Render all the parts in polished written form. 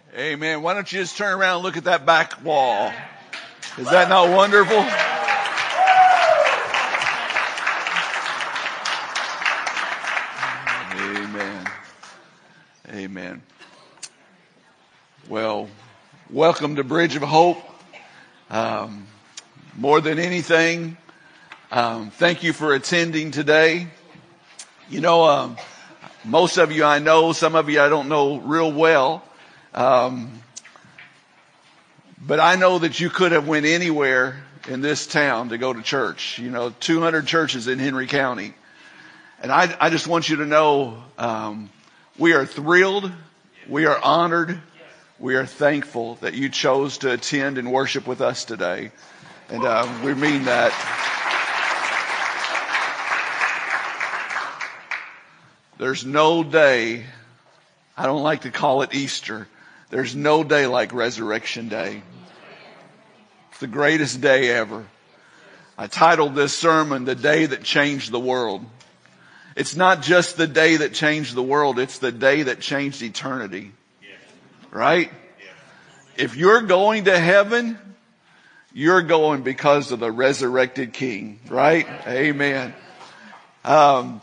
Amen. Why don't you just turn around and look at that back wall? Is that not wonderful? Amen. Amen. Well, welcome to Bridge of Hope. More than anything, thank you for attending today. You know, most of you I know, some of you I don't know real well. But I know that you could have went anywhere in this town to go to church. 200 churches in Henry County. And I just want you to know, we are thrilled. We are honored. We are thankful that you chose to attend and worship with us today. And, we mean that. There's no day, I don't like to call it Easter. There's no day like Resurrection Day. It's the greatest day ever. I titled this sermon, The Day That Changed the World. It's not just the day that changed the world, it's the day that changed eternity. Right? If you're going to heaven, you're going because of the resurrected King. Right? Amen. Well,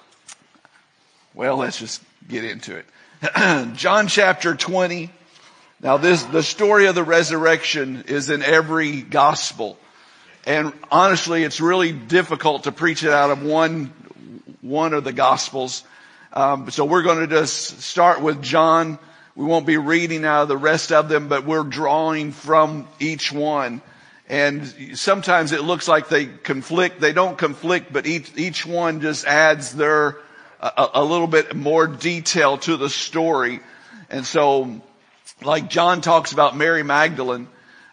let's just get into it. John chapter 20. Now the story of the resurrection is in every gospel. And honestly, it's really difficult to preach it out of one of the gospels. So we're going to just start with John. We won't be reading out of the rest of them, but we're drawing from each one. And sometimes it looks like they conflict. They don't conflict, but each one just adds their a little bit more detail to the story. And so, like John talks about Mary Magdalene,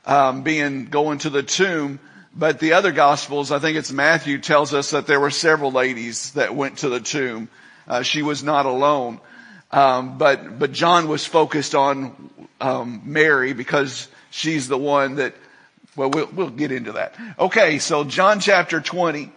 going to the tomb, but the other gospels, I think it's Matthew, tells us that there were several ladies that went to the tomb. She was not alone. But John was focused on, Mary because she's the one that, well, we'll get into that. Okay. So John chapter 20.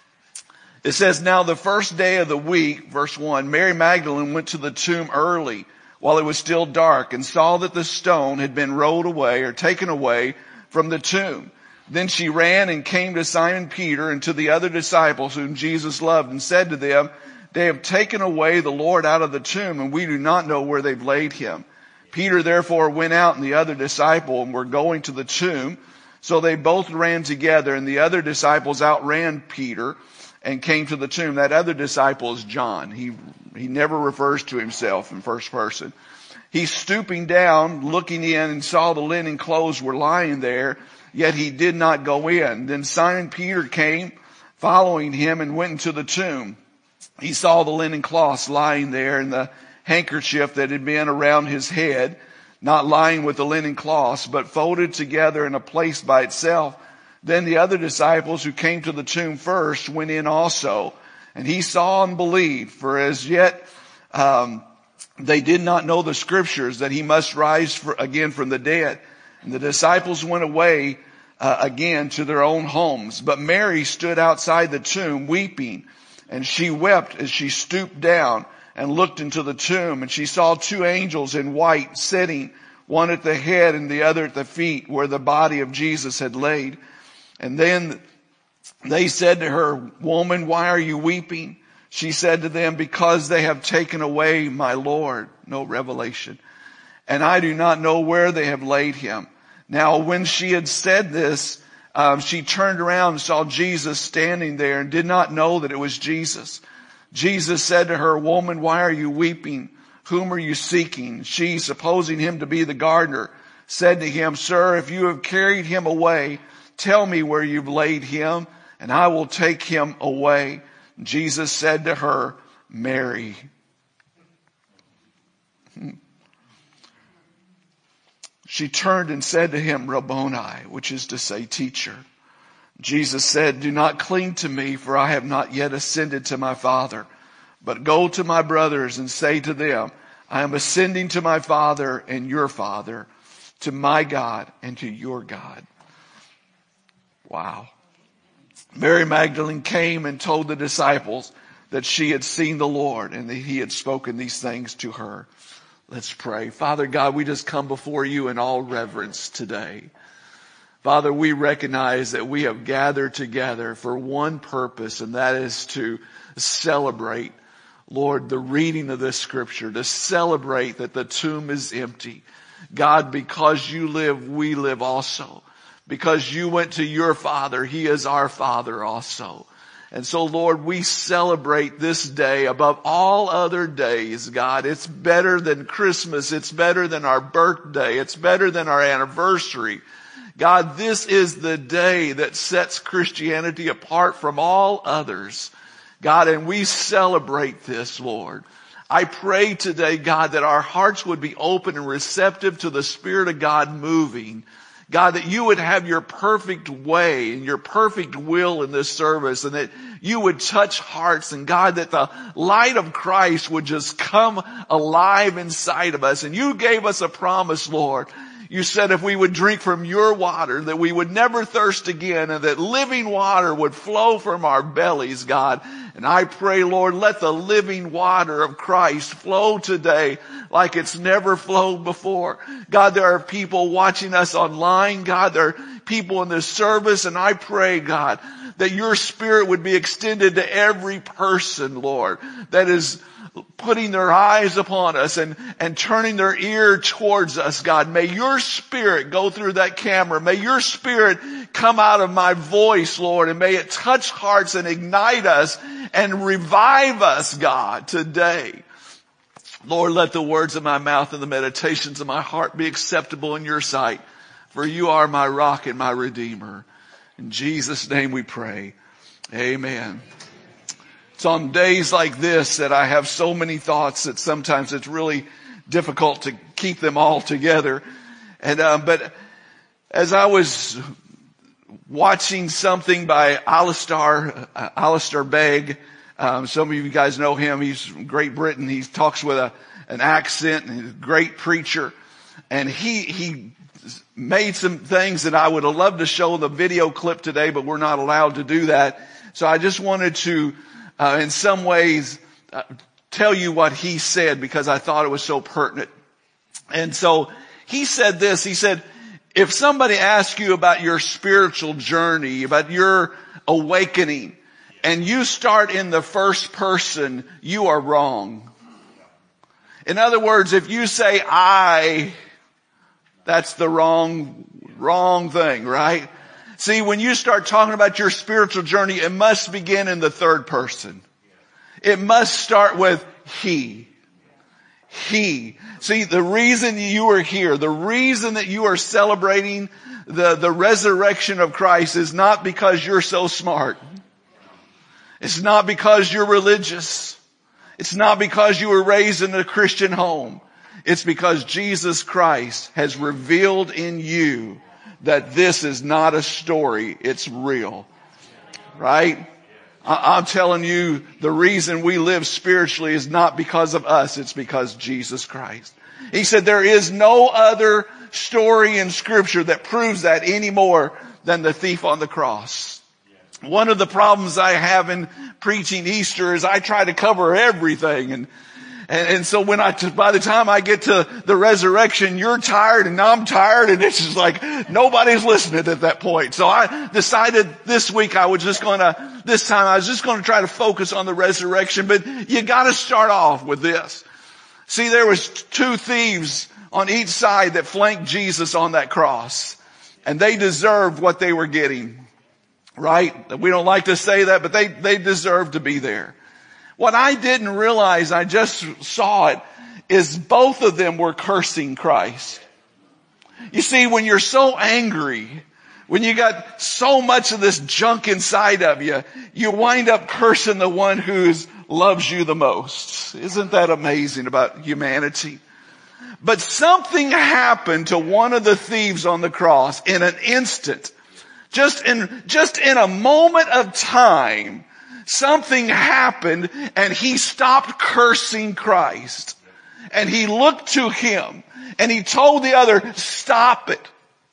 It says, now the first day of the week, verse 1, Mary Magdalene went to the tomb early while it was still dark and saw that the stone had been rolled away or taken away from the tomb. Then she ran and came to Simon Peter and to the other disciples whom Jesus loved and said to them, they have taken away the Lord out of the tomb and we do not know where they've laid him. Peter therefore went out and the other disciple and were going to the tomb. So they both ran together and the other disciples outran Peter and came to the tomb. That other disciple is John. He never refers to himself in first person. He stooping down, looking in and saw the linen clothes were lying there, yet he did not go in. Then Simon Peter came following him and went into the tomb. He saw the linen cloths lying there and the handkerchief that had been around his head, not lying with the linen cloths, but folded together in a place by itself. Then the other disciples who came to the tomb first went in also, and he saw and believed, for as yet they did not know the scriptures that he must rise again from the dead. And the disciples went away again to their own homes. But Mary stood outside the tomb weeping, and she wept as she stooped down and looked into the tomb. And she saw two angels in white sitting, one at the head and the other at the feet, where the body of Jesus had laid. And then they said to her, woman, why are you weeping? She said to them, because they have taken away my Lord. No revelation. And I do not know where they have laid him. Now, when she had said this, she turned around and saw Jesus standing there and did not know that it was Jesus. Jesus said to her, woman, why are you weeping? Whom are you seeking? She, supposing him to be the gardener, said to him, sir, if you have carried him away, tell me where you've laid him, and I will take him away. Jesus said to her, Mary. She turned and said to him, Rabboni, which is to say, teacher. Jesus said, do not cling to me, for I have not yet ascended to my Father, but go to my brothers and say to them, I am ascending to my Father and your Father, to my God and to your God. Wow. Mary Magdalene came and told the disciples that she had seen the Lord and that he had spoken these things to her. Let's pray. Father God, we just come before you in all reverence today. Father, we recognize that we have gathered together for one purpose, and that is to celebrate, Lord, the reading of this scripture, to celebrate that the tomb is empty. God, because you live, we live also. Because you went to your Father, he is our Father also. And so, Lord, we celebrate this day above all other days, God. It's better than Christmas. It's better than our birthday. It's better than our anniversary. God, this is the day that sets Christianity apart from all others. God, and we celebrate this, Lord. I pray today, God, that our hearts would be open and receptive to the Spirit of God moving. God, that you would have your perfect way and your perfect will in this service, and that you would touch hearts, and God, that the light of Christ would just come alive inside of us. And you gave us a promise, Lord. You said if we would drink from your water, that we would never thirst again, and that living water would flow from our bellies, God. And I pray, Lord, let the living water of Christ flow today like it's never flowed before. God, there are people watching us online. God, there are people in this service, and I pray, God, that your Spirit would be extended to every person, Lord, that is putting their eyes upon us and turning their ear towards us, God. May your Spirit go through that camera. May your Spirit come out of my voice, Lord, and may it touch hearts and ignite us and revive us, God, today. Lord, let the words of my mouth and the meditations of my heart be acceptable in your sight, for you are my rock and my redeemer. In Jesus' name we pray. Amen. It's on days like this that I have so many thoughts that sometimes it's really difficult to keep them all together. And, but as I was watching something by Alistair Begg, some of you guys know him. He's from Great Britain. He talks with an accent, and he's a great preacher. And he made some things that I would have loved to show in the video clip today, but we're not allowed to do that. So I just wanted to, in some ways, tell you what he said, because I thought it was so pertinent. And so he said this. He said, if somebody asks you about your spiritual journey, about your awakening, and you start in the first person, you are wrong. In other words, if you say I, that's the wrong thing, right? See, when you start talking about your spiritual journey, it must begin in the third person. It must start with he. He. See, the reason you are here, the reason that you are celebrating the resurrection of Christ is not because you're so smart. It's not because you're religious. It's not because you were raised in a Christian home. It's because Jesus Christ has revealed in you that this is not a story, it's real. Right? I'm telling you, the reason we live spiritually is not because of us, it's because Jesus Christ. He said there is no other story in Scripture that proves that any more than the thief on the cross. One of the problems I have in preaching Easter is I try to cover everything, and so by the time I get to the resurrection, you're tired and I'm tired, and it's just like nobody's listening at that point. So I decided this week I was just going to try to focus on the resurrection, but you got to start off with this. See, there was two thieves on each side that flanked Jesus on that cross, and they deserved what they were getting. Right? We don't like to say that, but they deserve to be there. What I didn't realize, I just saw it, is both of them were cursing Christ. You see, when you're so angry, when you got so much of this junk inside of you, you wind up cursing the one who loves you the most. Isn't that amazing about humanity? But something happened to one of the thieves on the cross in an instant. Just in a moment of time, something happened, and he stopped cursing Christ. And he looked to him, and he told the other, stop it.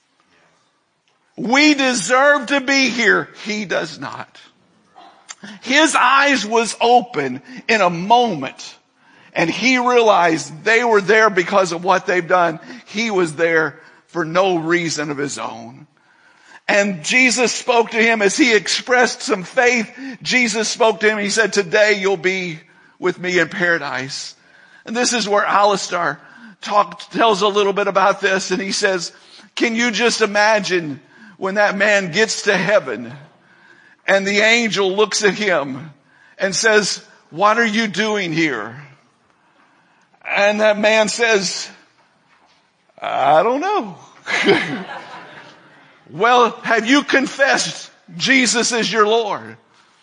We deserve to be here. He does not. His eyes was open in a moment. And he realized they were there because of what they've done. He was there for no reason of his own. And Jesus spoke to him as he expressed some faith. Jesus spoke to him. He said, today you'll be with me in paradise. And this is where Alistair tells a little bit about this. And he says, can you just imagine when that man gets to heaven and the angel looks at him and says, what are you doing here? And that man says, I don't know. Well, have you confessed Jesus is your Lord?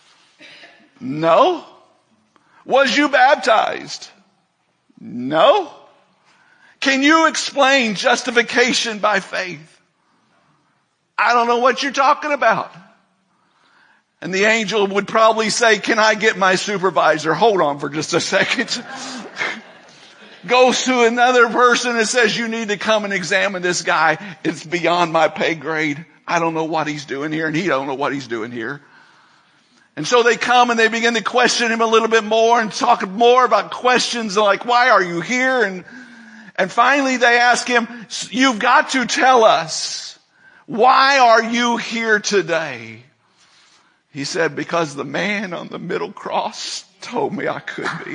No. Was you baptized? No. Can you explain justification by faith? I don't know what you're talking about. And the angel would probably say, can I get my supervisor? Hold on for just a second. Goes to another person and says, you need to come and examine this guy. It's beyond my pay grade. I don't know what he's doing here, and he don't know what he's doing here. And so they come and they begin to question him a little bit more and talk more about questions like, why are you here? And finally they ask him, you've got to tell us, why are you here today? He said, because the man on the middle cross told me I could be.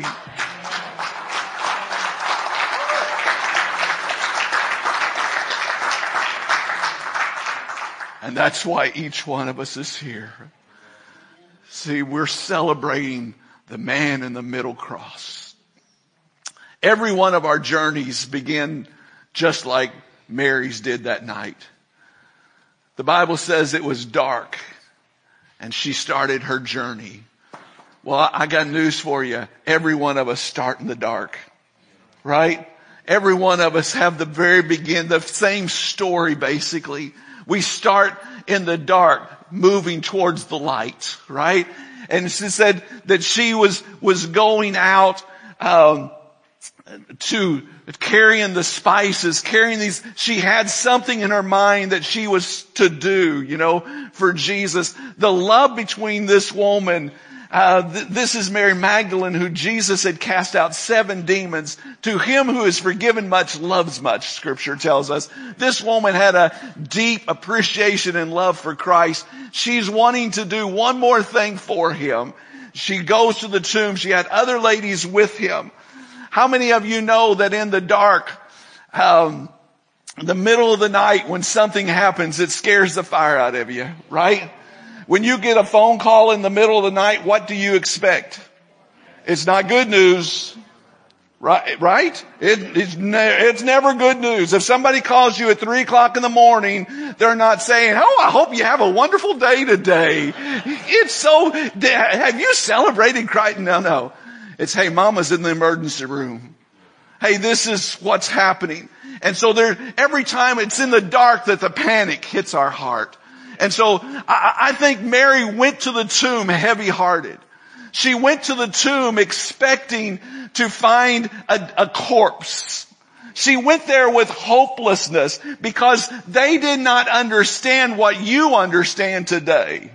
And that's why each one of us is here. See, we're celebrating the man in the middle cross. Every one of our journeys begin just like Mary's did that night. The Bible says it was dark and she started her journey. Well, I got news for you. Every one of us start in the dark, right? Every one of us have the same story basically. We start in the dark, moving towards the light, right? And she said that she was going out, to carrying the spices, carrying these. She had something in her mind that she was to do, for Jesus. The love between this woman, this is Mary Magdalene, who Jesus had cast out 7 demons. To him who is forgiven much loves much, Scripture tells us. This woman had a deep appreciation and love for Christ. She's wanting to do one more thing for him. She goes to the tomb. She had other ladies with him. How many of you know that in the dark, in the middle of the night, when something happens, it scares the fire out of you, right? When you get a phone call in the middle of the night, what do you expect? It's not good news, right? It's never good news. If somebody calls you at 3 o'clock in the morning, they're not saying, oh, I hope you have a wonderful day today. Have you celebrated Christ? No. It's, hey, mama's in the emergency room. Hey, this is what's happening. And so every time it's in the dark that the panic hits our heart. And so I think Mary went to the tomb heavy-hearted. She went to the tomb expecting to find a corpse. She went there with hopelessness because they did not understand what you understand today.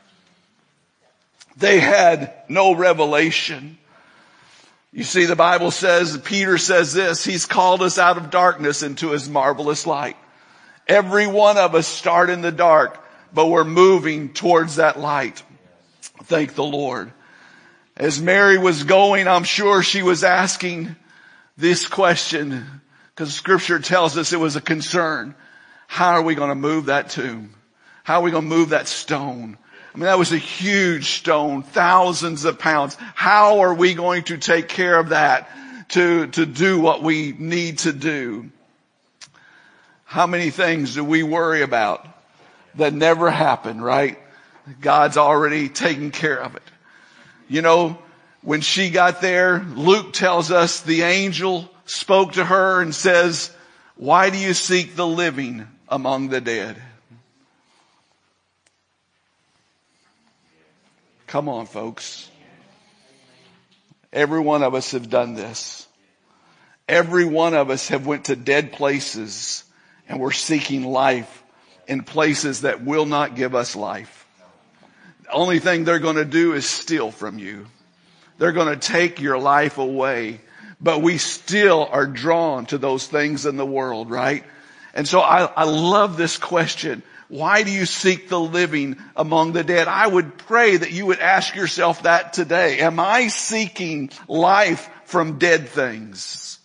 They had no revelation. You see, the Bible says, Peter says this, he's called us out of darkness into his marvelous light. Every one of us start in the dark, but we're moving towards that light. Thank the Lord. As Mary was going, I'm sure she was asking this question, because Scripture tells us it was a concern. How are we going to move that tomb? How are we going to move that stone? I mean, that was a huge stone, thousands of pounds. How are we going to take care of that to do what we need to do? How many things do we worry about that never happen, right? God's already taken care of it. When she got there, Luke tells us the angel spoke to her and says, why do you seek the living among the dead? Come on, folks. Every one of us have done this. Every one of us have went to dead places and we're seeking life in places that will not give us life. The only thing they're going to do is steal from you. They're going to take your life away. but we still are drawn to those things in the world, right? And so I love this question. Why do you seek the living among the dead? I would pray that you would ask yourself that today. Am I seeking life from dead things?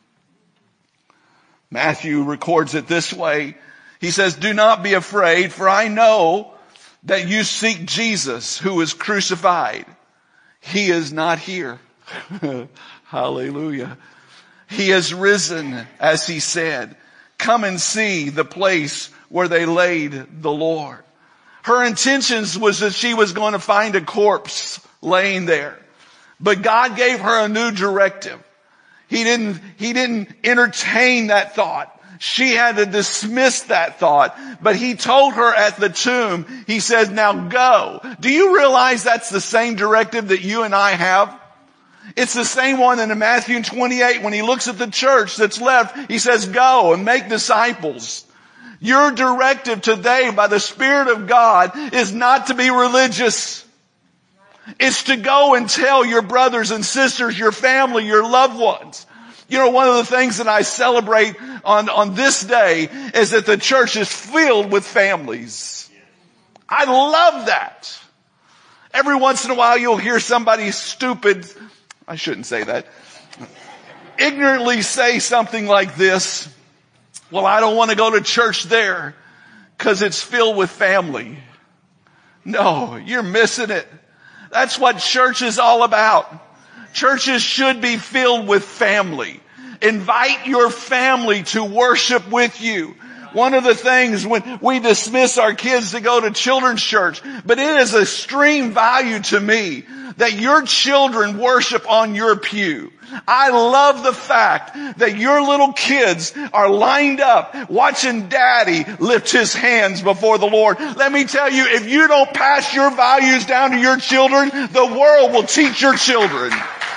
Matthew records it this way. He says, do not be afraid, for I know that you seek Jesus who is crucified. He is not here. Hallelujah. He has risen, as he said. Come and see the place where they laid the Lord. Her intentions was that she was going to find a corpse laying there. But God gave her a new directive. He didn't entertain that thought. She had to dismiss that thought. But he told her at the tomb, he says, now go. Do you realize that's the same directive that you and I have? It's the same one in Matthew 28 when he looks at the church that's left. He says, go and make disciples. Your directive today by the Spirit of God is not to be religious. It's to go and tell your brothers and sisters, your family, your loved ones. You know, one of the things that I celebrate on this day is that the church is filled with families. I love that. Every once in a while you'll hear somebody stupid, I shouldn't say that, ignorantly say something like this. Well, I don't want to go to church there because it's filled with family. No, you're missing it. That's what church is all about. Churches should be filled with family. Invite your family to worship with you. One of the things when we dismiss our kids to go to children's church, but it is extreme value to me that your children worship on your pew. I love the fact that your little kids are lined up watching daddy lift his hands before the Lord. Let me tell you, if you don't pass your values down to your children, the world will teach your children.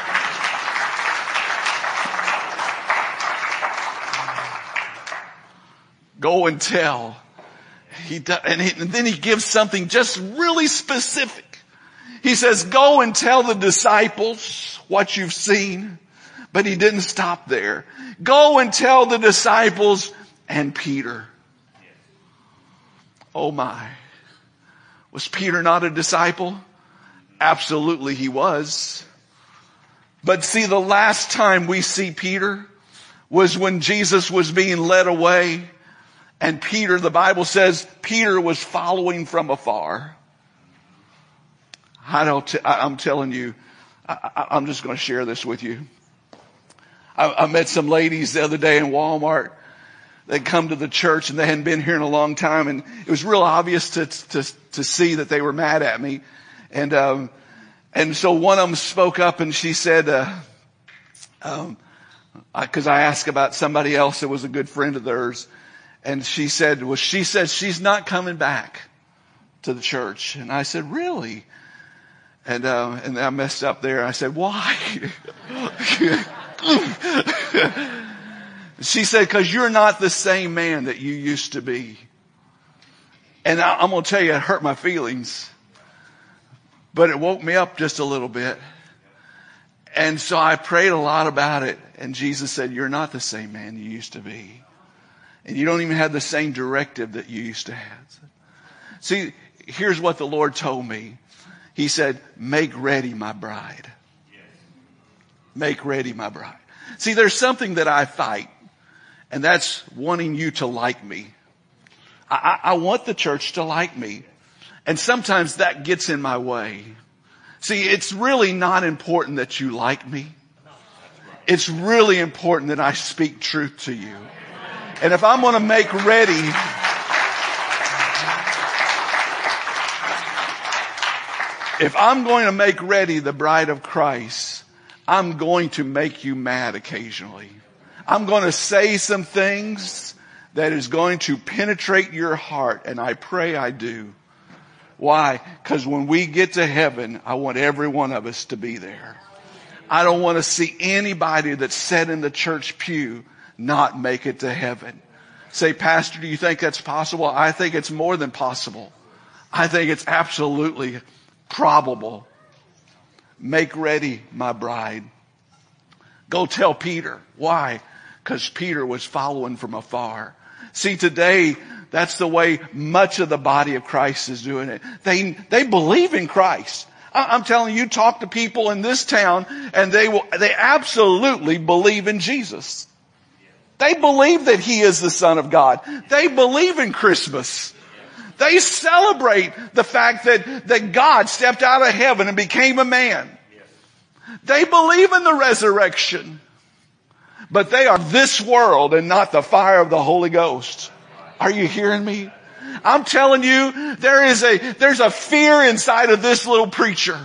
Go and tell. And then he gives something just really specific. He says, go and tell the disciples what you've seen. But he didn't stop there. Go and tell the disciples and Peter. Oh my. Was Peter not a disciple? Absolutely he was. But see, the last time we see Peter was when Jesus was being led away. And Peter, the Bible says, Peter was following from afar. I'm telling you, I'm just going to share this with you. I met some ladies the other day in Walmart. They'd come to the church and they hadn't been here in a long time, and it was real obvious to see that they were mad at me. And so one of them spoke up and she said, cause I asked about somebody else that was a good friend of theirs. And she said she's not coming back to the church. And I said, really? And I messed up there. I said, why? She said, cause you're not the same man that you used to be. And I'm going to tell you, it hurt my feelings, but it woke me up just a little bit. And so I prayed a lot about it. And Jesus said, you're not the same man you used to be. And you don't even have the same directive that you used to have. See, here's what the Lord told me. He said, make ready my bride. Make ready my bride. See, there's something that I fight, and that's wanting you to like me. I want the church to like me. And sometimes that gets in my way. See, it's really not important that you like me. It's really important that I speak truth to you. And if I'm going to make ready, if I'm going to make ready the bride of Christ, I'm going to make you mad occasionally. I'm going to say some things that is going to penetrate your heart, and I pray I do. Why? Because when we get to heaven, I want every one of us to be there. I don't want to see anybody that's sat in the church pew not make it to heaven. Say, Pastor, do you think that's possible? I think it's more than possible. I think it's absolutely probable. Make ready my bride. Go tell Peter. Why? Because Peter was following from afar. See, today, that's the way much of the body of Christ is doing it. They believe in Christ. I'm telling you, talk to people in this town and they absolutely believe in Jesus. They believe that He is the Son of God. They believe in Christmas. They celebrate the fact that God stepped out of heaven and became a man. They believe in the resurrection. But they are this world and not the fire of the Holy Ghost. Are you hearing me? I'm telling you, there's a fear inside of this little preacher.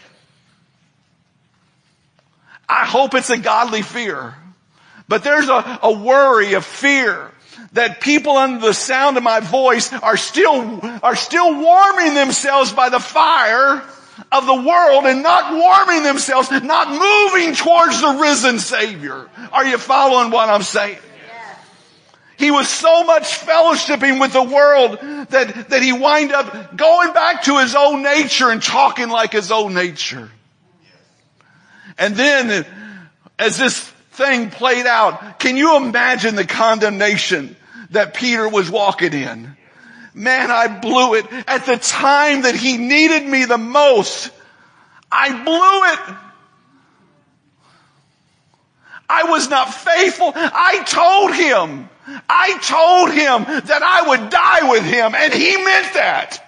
I hope it's a godly fear. But there's a worry, a fear that people under the sound of my voice are still warming themselves by the fire of the world and not warming themselves, not moving towards the risen Savior. Are you following what I'm saying? He was so much fellowshipping with the world that he wind up going back to his own nature and talking like his own nature. And then, as this thing played out, can you imagine the condemnation that Peter was walking in? Man, I blew it. At the time that he needed me the most, I blew it. I was not faithful. I told him that I would die with him, and he meant that.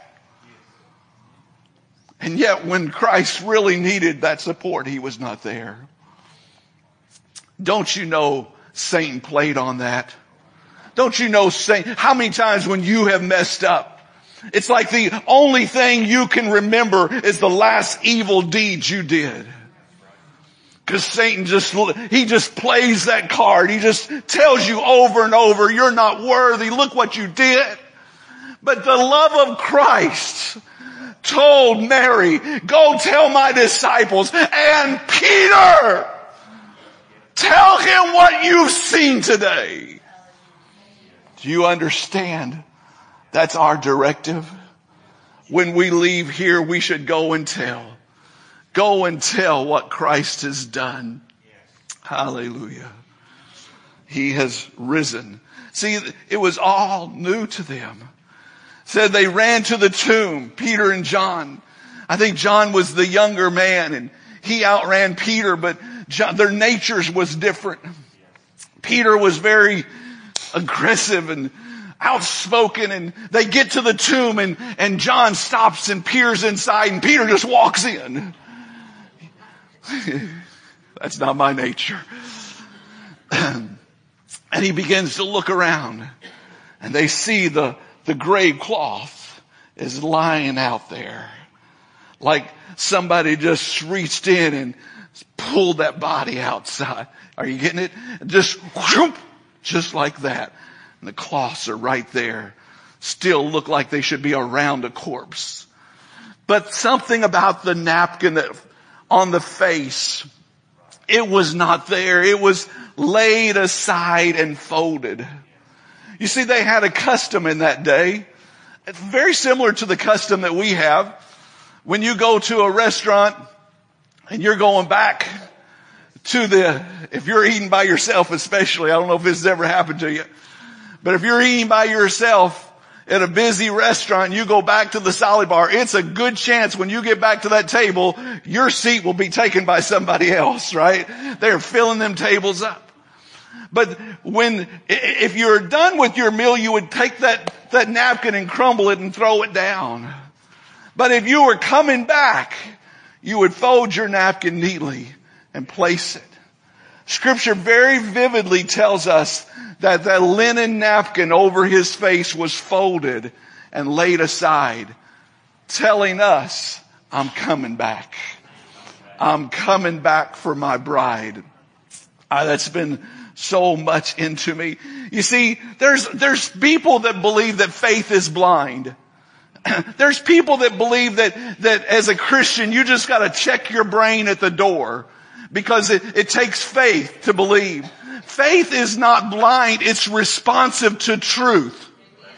And yet when Christ really needed that support, he was not there. Don't you know Satan played on that? Don't you know Satan, how many times when you have messed up, it's like the only thing you can remember is the last evil deed you did. Because Satan he just plays that card. He just tells you over and over, you're not worthy. Look what you did. But the love of Christ told Mary, go tell my disciples and Peter, tell him what you've seen today. Do you understand? That's our directive. When we leave here, we should go and tell. Go and tell what Christ has done. Hallelujah. He has risen. See, it was all new to them. Said they ran to the tomb, Peter and John. I think John was the younger man and he outran Peter, but their natures was different. Peter was very aggressive and outspoken, and they get to the tomb and John stops and peers inside and Peter just walks in. That's not my nature. And he begins to look around and they see the grave cloth is lying out there. Like somebody just reached in and pulled that body outside. Are you getting it? Just like that. And the cloths are right there. Still look like they should be around a corpse. But something about the napkin that on the face, it was not there. It was laid aside and folded. You see, they had a custom in that day. It's very similar to the custom that we have. When you go to a restaurant and you're going back to if you're eating by yourself especially, I don't know if this has ever happened to you, but if you're eating by yourself at a busy restaurant, you go back to the salad bar, it's a good chance when you get back to that table, your seat will be taken by somebody else, right? They're filling them tables up. But if you're done with your meal, you would take that napkin and crumble it and throw it down. But if you were coming back, you would fold your napkin neatly and place it. Scripture very vividly tells us that linen napkin over his face was folded and laid aside, telling us, I'm coming back. I'm coming back for my bride. That's been so much into me. You see, there's people that believe that faith is blind. There's people that believe that as a Christian, you just gotta check your brain at the door because it takes faith to believe. Faith is not blind, it's responsive to truth.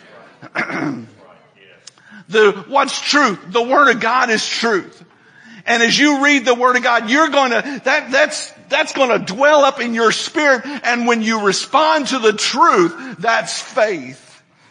What's truth? The Word of God is truth. And as you read the Word of God, That's going to dwell up in your spirit. And when you respond to the truth, that's faith.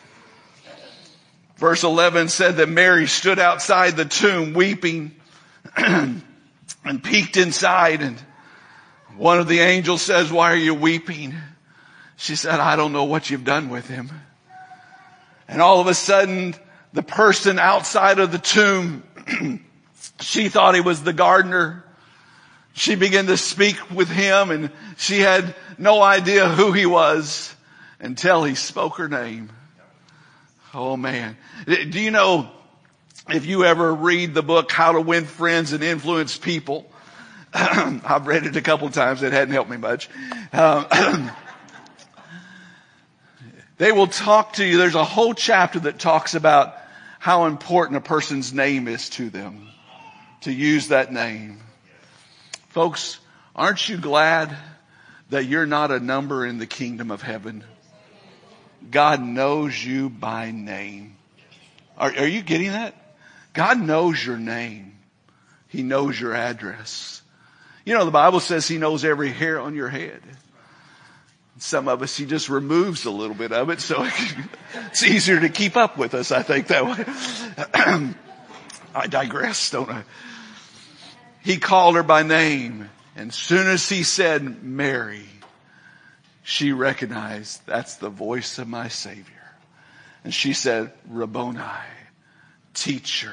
Verse 11 said that Mary stood outside the tomb weeping and peeked inside. And one of the angels says, "Why are you weeping?" She said, "I don't know what you've done with him." And all of a sudden, the person outside of the tomb, she thought he was the gardener. She began to speak with him, and she had no idea who he was until he spoke her name. Oh man. Do you know, if you ever read the book, How to Win Friends and Influence People, I've read it a couple of times. It hadn't helped me much. They will talk to you. There's a whole chapter that talks about how important a person's name is to them, to use that name. Folks, aren't you glad that you're not a number in the kingdom of heaven? God knows you by name. Are you getting that? God knows your name. He knows your address. You know, the Bible says He knows every hair on your head. Some of us, He just removes a little bit of it, so it's easier to keep up with us, I think, that way. I digress, don't I? He called her by name, and as soon as He said Mary, she recognized, that's the voice of my Savior. And she said, Rabboni, teacher.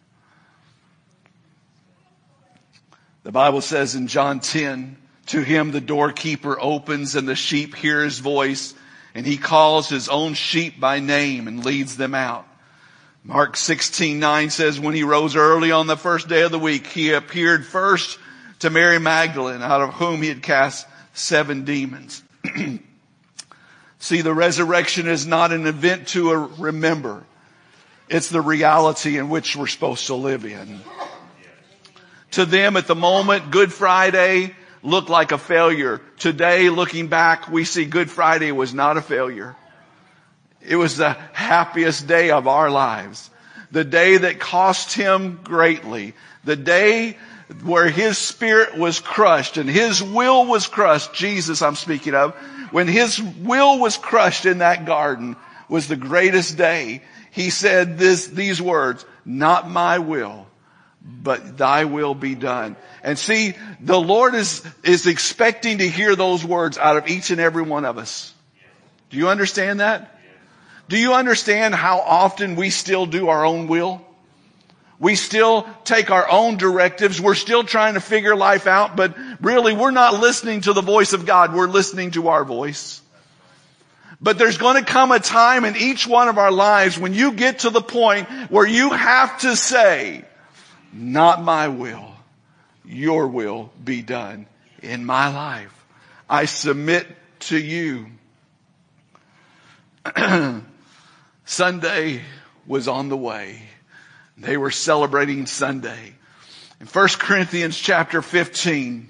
The Bible says in John 10, to Him the doorkeeper opens and the sheep hear His voice, and He calls His own sheep by name and leads them out. Mark 16:9 says, when He rose early on the first day of the week, He appeared first to Mary Magdalene, out of whom He had cast 7 demons. See, the resurrection is not an event to remember. It's the reality in which we're supposed to live in. To them at the moment, Good Friday looked like a failure. Today, looking back, we see Good Friday was not a failure. It was the happiest day of our lives. The day that cost Him greatly. The day where His spirit was crushed and His will was crushed. Jesus, I'm speaking of. When His will was crushed in that garden was the greatest day. He said these words, not my will, but thy will be done. And see, the Lord is expecting to hear those words out of each and every one of us. Do you understand that? Do you understand how often we still do our own will? We still take our own directives. We're still trying to figure life out, but really we're not listening to the voice of God. We're listening to our voice. But there's going to come a time in each one of our lives when you get to the point where you have to say, not my will, your will be done in my life. I submit to you. Sunday was on the way. They were celebrating Sunday. In 1 Corinthians chapter 15,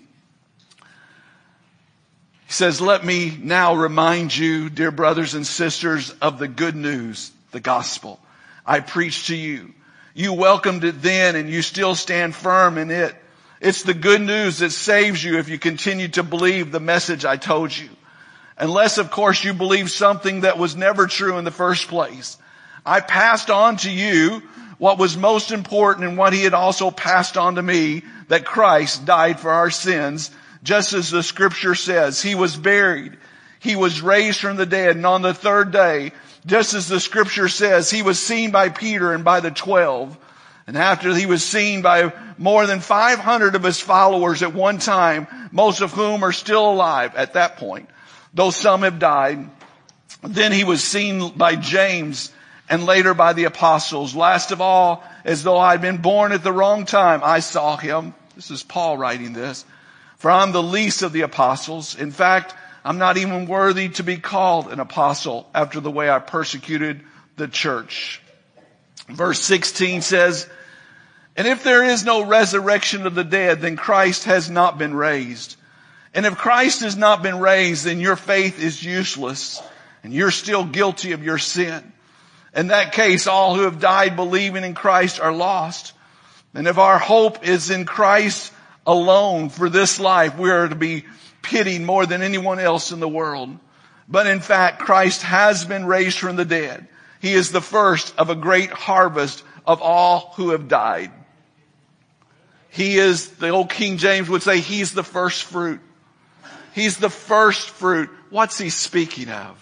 he says, let me now remind you, dear brothers and sisters, of the good news, the gospel I preached to you. You welcomed it then and you still stand firm in it. It's the good news that saves you if you continue to believe the message I told you. Unless, of course, you believe something that was never true in the first place. I passed on to you what was most important and what He had also passed on to me, that Christ died for our sins, just as the scripture says. He was buried. He was raised from the dead. And on the third day, just as the scripture says, He was seen by Peter and by the 12. And after He was seen by more than 500 of His followers at one time, most of whom are still alive at that point, though some have died. Then He was seen by James and later by the apostles. Last of all, as though I'd been born at the wrong time, I saw Him. This is Paul writing this. For I'm the least of the apostles. In fact, I'm not even worthy to be called an apostle after the way I persecuted the church. Verse 16 says, and if there is no resurrection of the dead, then Christ has not been raised. And if Christ has not been raised, then your faith is useless and you're still guilty of your sin. In that case, all who have died believing in Christ are lost. And if our hope is in Christ, alone for this life we are to be pitied more than anyone else in the world. But in fact, Christ has been raised from the dead. He is the first of a great harvest of all who have died. He is, the old King James would say, He's the first fruit. He's the first fruit. What's He speaking of?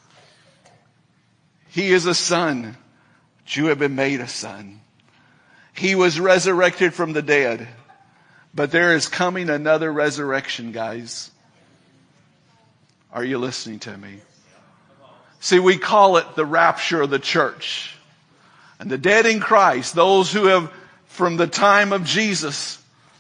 He is a son, but you have been made a son. He was resurrected from the dead, but there is coming another resurrection, guys. Are you listening to me? See, we call it the rapture of the church. And the dead in Christ, those who have, from the time of Jesus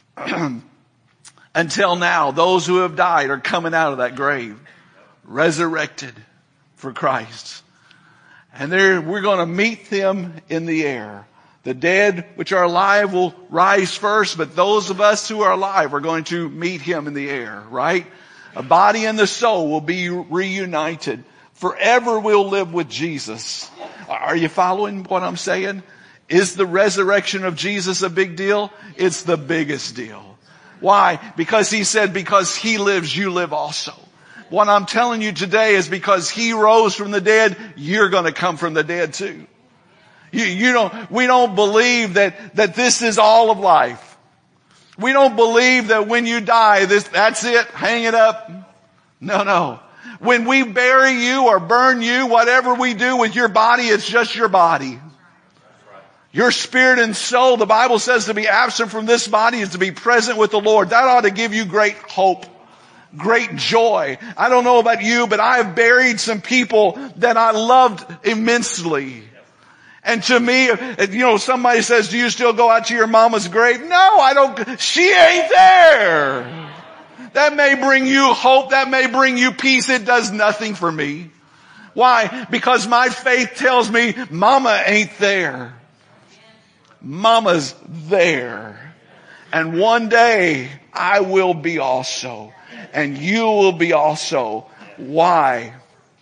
until now, those who have died are coming out of that grave, resurrected for Christ. And we're going to meet them in the air. The dead which are alive will rise first, but those of us who are alive are going to meet Him in the air, right? A body and the soul will be reunited. Forever we'll live with Jesus. Are you following what I'm saying? Is the resurrection of Jesus a big deal? It's the biggest deal. Why? Because He said, because He lives, you live also. What I'm telling you today is because He rose from the dead, you're going to come from the dead too. We don't believe that this is all of life. We don't believe that when you die, that's it, hang it up. No. When we bury you or burn you, whatever we do with your body, it's just your body. Your spirit and soul, the Bible says, to be absent from this body is to be present with the Lord. That ought to give you great hope, great joy. I don't know about you, but I have buried some people that I loved immensely. And to me, somebody says, do you still go out to your mama's grave? No, I don't. She ain't there. That may bring you hope. That may bring you peace. It does nothing for me. Why? Because my faith tells me mama ain't there. Mama's there. And one day I will be also. And you will be also. Why?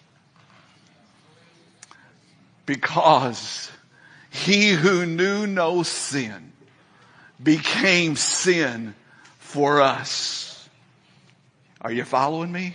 Because He who knew no sin became sin for us. Are you following me?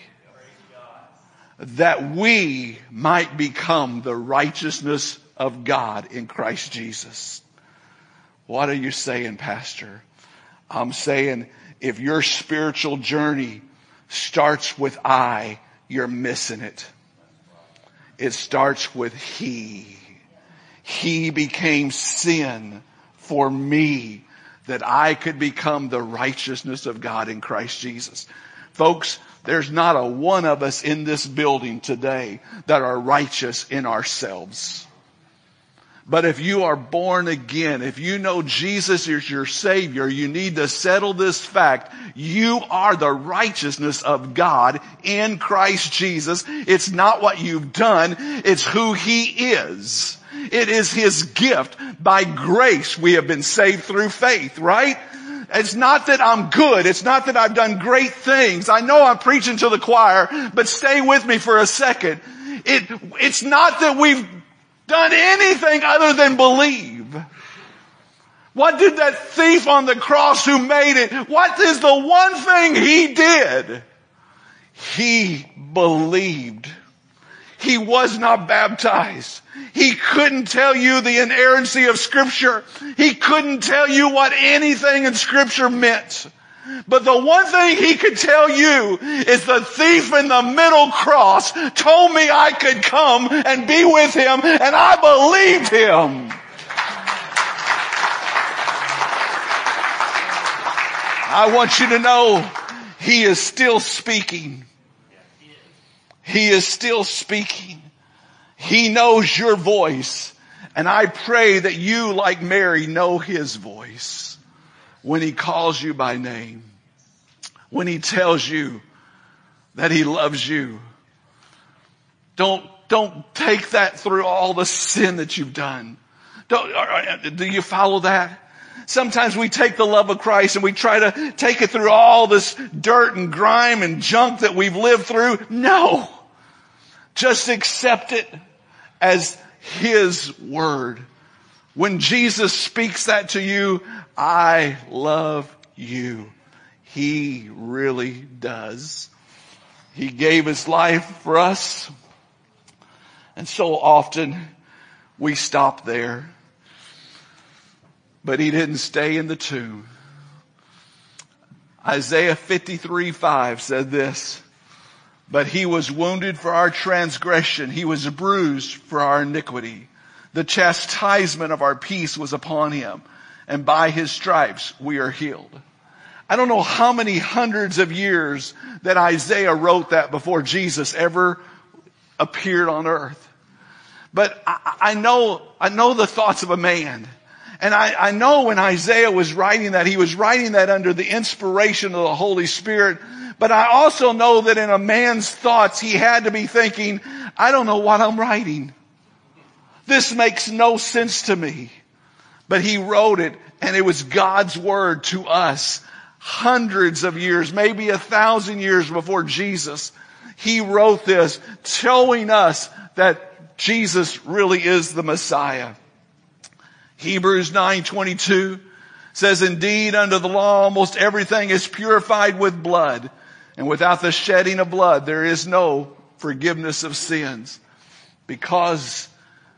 That we might become the righteousness of God in Christ Jesus. What are you saying, Pastor? I'm saying if your spiritual journey starts with I, you're missing it. It starts with He. He became sin for me that I could become the righteousness of God in Christ Jesus. Folks, there's not a one of us in this building today that are righteous in ourselves. But if you are born again, if you know Jesus is your Savior, you need to settle this fact. You are the righteousness of God in Christ Jesus. It's not what you've done. It's who He is. It is His gift. By grace we have been saved through faith, right? It's not that I'm good. It's not that I've done great things. I know I'm preaching to the choir, but stay with me for a second. It's not that we've done anything other than believe. What did that thief on the cross who made it, what is the one thing he did? He believed. He was not baptized. He couldn't tell you the inerrancy of Scripture. He couldn't tell you what anything in Scripture meant. But the one thing he could tell you is the thief in the middle cross told me I could come and be with him, and I believed him. I want you to know he is still speaking. He is still speaking. He knows your voice. And I pray that you, like Mary, know his voice when he calls you by name. When he tells you that he loves you. Don't take that through all the sin that you've done. Do you follow that? Sometimes we take the love of Christ and we try to take it through all this dirt and grime and junk that we've lived through. No. Just accept it as his word. When Jesus speaks that to you, I love you. He really does. He gave His life for us. And so often we stop there. But He didn't stay in the tomb. Isaiah 53:5 said this, but He was wounded for our transgression. He was bruised for our iniquity. The chastisement of our peace was upon Him, and by His stripes we are healed. I don't know how many hundreds of years that Isaiah wrote that before Jesus ever appeared on earth. But I know the thoughts of a man. And I know when Isaiah was writing that, he was writing that under the inspiration of the Holy Spirit. But I also know that in a man's thoughts, he had to be thinking, I don't know what I'm writing. This makes no sense to me. But he wrote it, and it was God's word to us hundreds of years, maybe 1,000 years before Jesus. He wrote this, showing us that Jesus really is the Messiah. Hebrews 9:22 says, indeed, under the law, almost everything is purified with blood. And without the shedding of blood, there is no forgiveness of sins. Because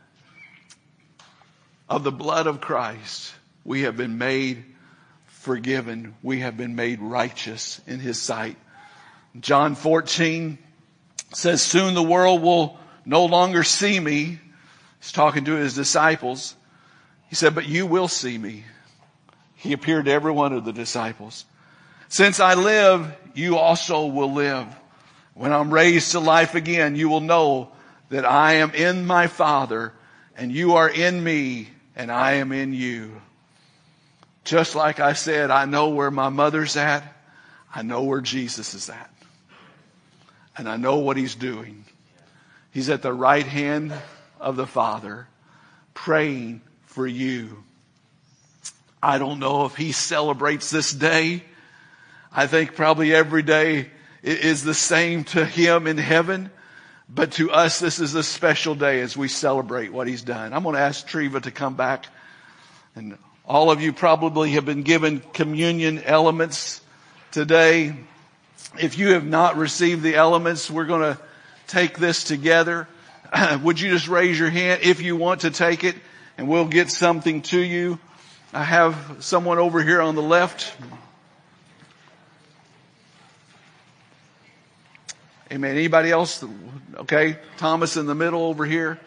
of the blood of Christ, we have been made forgiven. We have been made righteous in His sight. John 14 says, soon the world will no longer see me. He's talking to His disciples. He said, but you will see me. He appeared to every one of the disciples. Since I live, you also will live. When I'm raised to life again, you will know that I am in my Father, and you are in me, and I am in you. Just like I said, I know where my mother's at. I know where Jesus is at. And I know what He's doing. He's at the right hand of the Father, praying for you. I don't know if He celebrates this day. I think probably every day is the same to Him in heaven. But to us, this is a special day as we celebrate what He's done. I'm going to ask Treva to come back. And all of you probably have been given communion elements today. If you have not received the elements, we're going to take this together. Would you just raise your hand if you want to take it, and we'll get something to you. I have someone over here on the left. Amen. Anybody else? Okay. Thomas in the middle over here.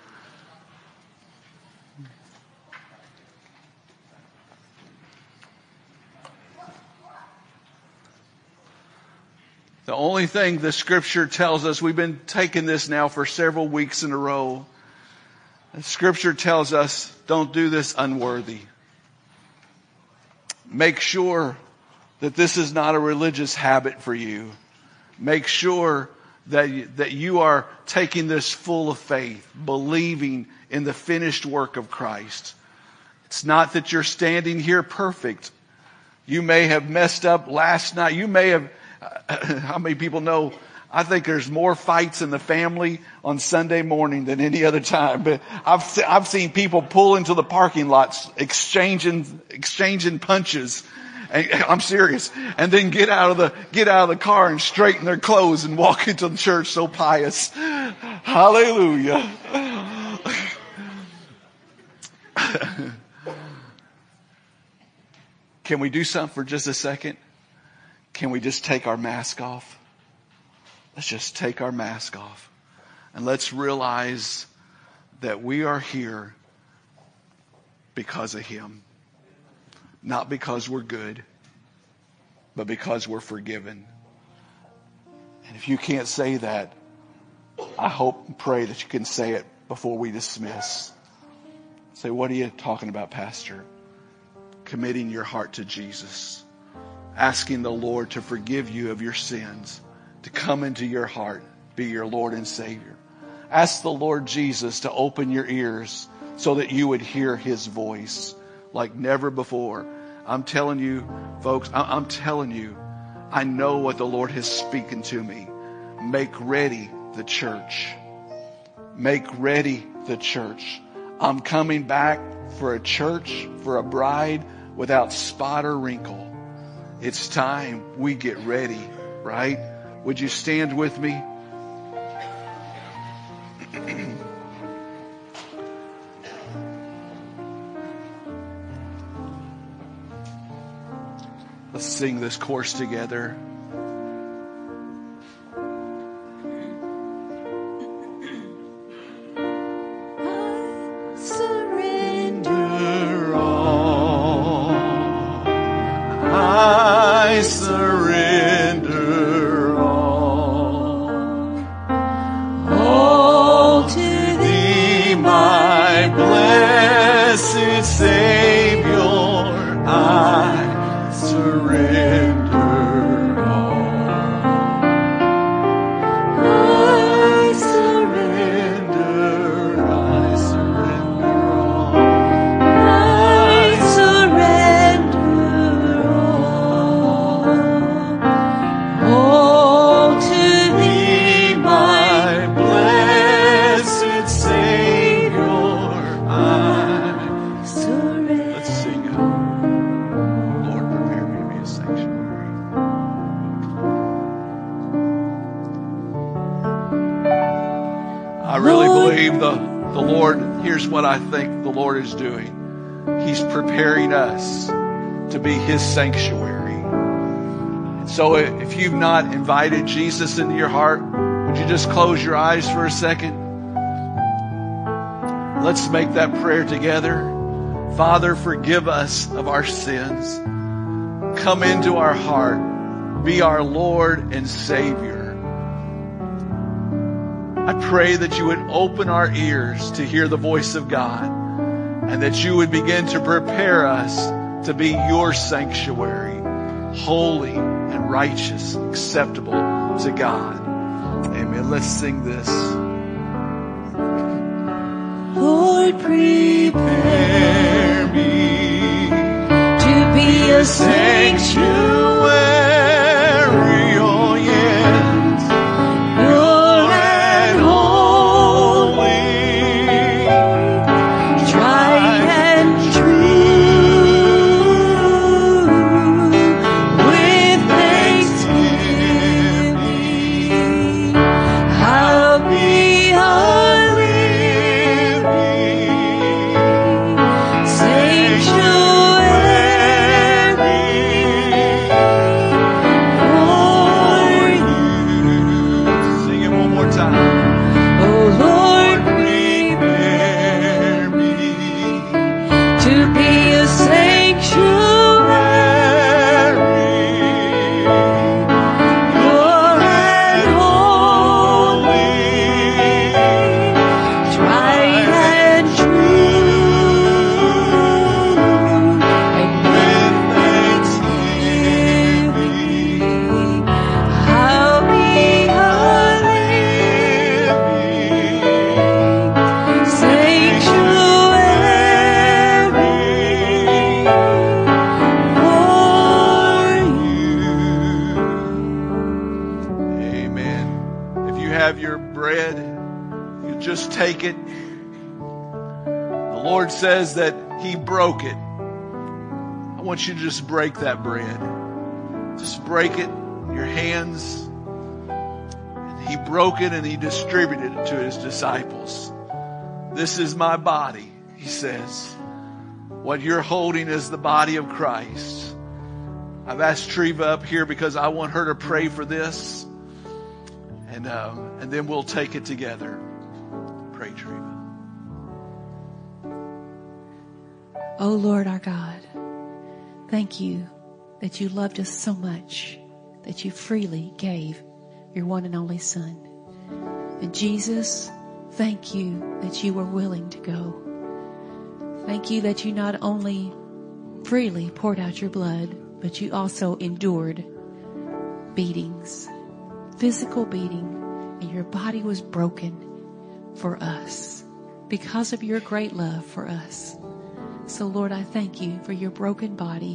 The only thing the Scripture tells us, we've been taking this now for several weeks in a row. The Scripture tells us, don't do this unworthy. Make sure that this is not a religious habit for you. Make sure that you are taking this full of faith, believing in the finished work of Christ. It's not that you're standing here perfect. You may have messed up last night. You may have, how many people know, I think there's more fights in the family on Sunday morning than any other time. But I've seen people pull into the parking lots, exchanging punches. And I'm serious. And then get out of the car and straighten their clothes and walk into the church so pious. Hallelujah. Can we do something for just a second? Can we just take our mask off? Let's just take our mask off. And let's realize that we are here because of Him. Not because we're good, but because we're forgiven. And if you can't say that, I hope and pray that you can say it before we dismiss. Say, what are you talking about, Pastor? Committing your heart to Jesus. Asking the Lord to forgive you of your sins. To come into your heart, be your Lord and Savior. Ask the Lord Jesus to open your ears so that you would hear His voice like never before. I'm telling you, folks, I'm telling you, I know what the Lord has spoken to me. Make ready the church. Make ready the church. I'm coming back for a church, for a bride without spot or wrinkle. it's time we get ready, right? Would you stand with me? Let's sing this chorus together. What I think the Lord is doing. He's preparing us to be His sanctuary. And so if you've not invited Jesus into your heart, would you just close your eyes for a second? Let's make that prayer together. Father, forgive us of our sins. Come into our heart. Be our Lord and Savior. I pray that you would open our ears to hear the voice of God, and that you would begin to prepare us to be your sanctuary, holy and righteous, acceptable to God. Amen. Let's sing this. Lord, prepare me to be a sanctuary. Take it. The Lord says that He broke it. I want you to just break that bread. Just break it in your hands. And He broke it and He distributed it to His disciples. This is my body, He says. What you're holding is the body of Christ. I've asked Treva up here because I want her to pray for this. And then we'll take it together. Pray, Treva. Oh Lord our God, thank you that you loved us so much that you freely gave your one and only Son. And Jesus, thank you that you were willing to go. Thank you that you not only freely poured out your blood, but you also endured beatings, physical beating, and your body was broken for us because of your great love for us. So Lord, I thank you for your broken body.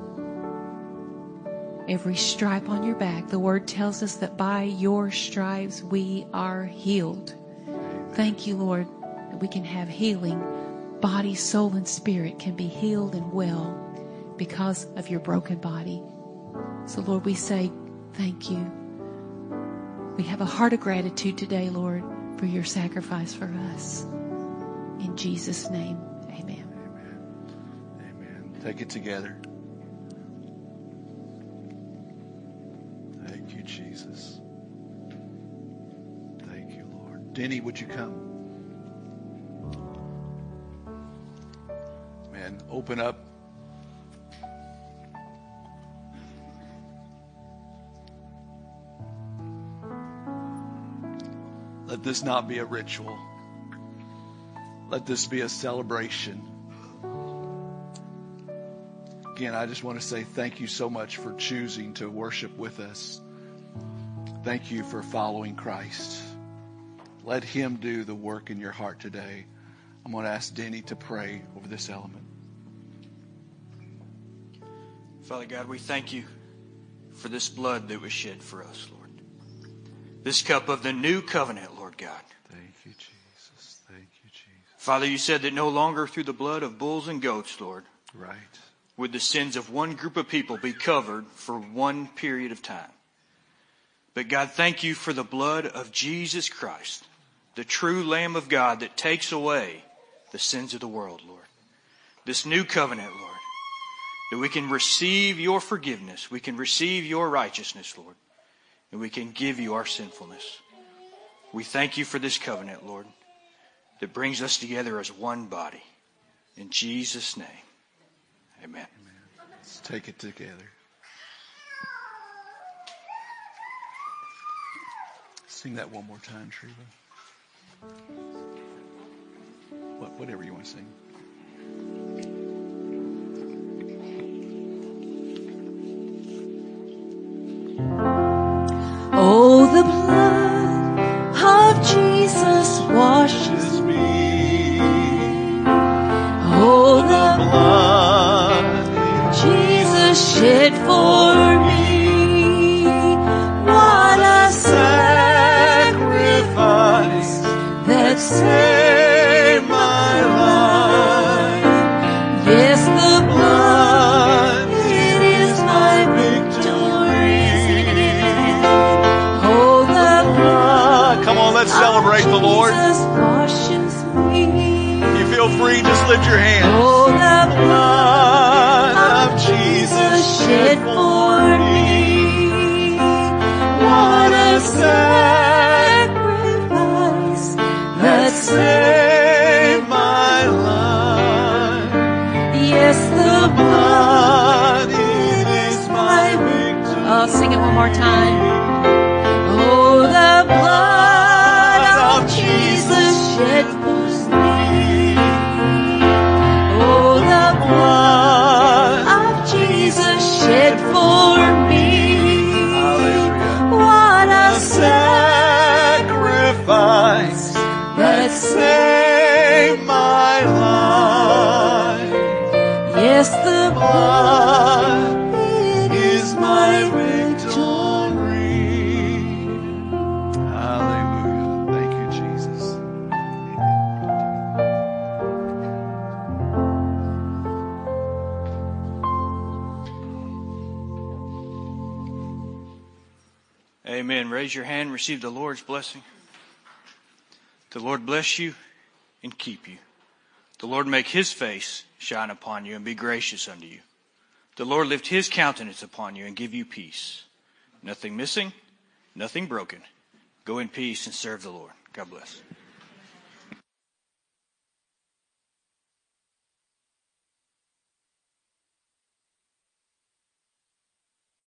Every stripe on your back, the word tells us that by your stripes we are healed. Thank you, Lord, that we can have healing. Body, soul, and spirit can be healed and well because of your broken body. So Lord, we say thank you. We have a heart of gratitude today, Lord, for your sacrifice for us. In Jesus' name, amen. Amen. Amen. Take it together. Thank you, Jesus. Thank you, Lord. Denny, would you come? Man, open up. Let this not be a ritual. Let this be a celebration. Again, I just want to say thank you so much for choosing to worship with us. Thank you for following Christ. Let him do the work in your heart today. I'm going to ask Denny to pray over this element. Father God, we thank you for this blood that was shed for us, Lord. This cup of the new covenant, Lord God. Thank you, Jesus. Thank you, Jesus. Father, you said that no longer through the blood of bulls and goats, Lord, Right. would the sins of one group of people be covered for one period of time. But God, thank you for the blood of Jesus Christ, the true Lamb of God that takes away the sins of the world, Lord. This new covenant, Lord, that we can receive your forgiveness, we can receive your righteousness, Lord, and we can give you our sinfulness. We thank you for this covenant, Lord, that brings us together as one body. In Jesus' name, amen. Let's take it together. Sing that one more time, Treva. Whatever you want to sing. Oh, the blood of Jesus washes me. Oh, the blood Jesus shed for me. What a sacrifice that saved my life. Yes, the blood, it is my victory. Oh, the blood. Come on, let's celebrate the Lord. Jesus washes me. You feel free, just lift your hands. Oh, the blood of Jesus shed for me. What a sacrifice that saved my life. Yes, the blood, it is my victory. Oh, sing it one more time. Oh, the blood of Jesus shed for me. Oh, the blood of Jesus shed for me. Hallelujah. What a sacrifice that saved my life. Yes, the blood, it is my victory. Hallelujah. Thank you, Jesus. Amen. Raise your hand, receive the Lord's blessing. The Lord bless you and keep you. The Lord make his face shine upon you and be gracious unto you. The Lord lift his countenance upon you and give you peace. Nothing missing, nothing broken. Go in peace and serve the Lord. God bless.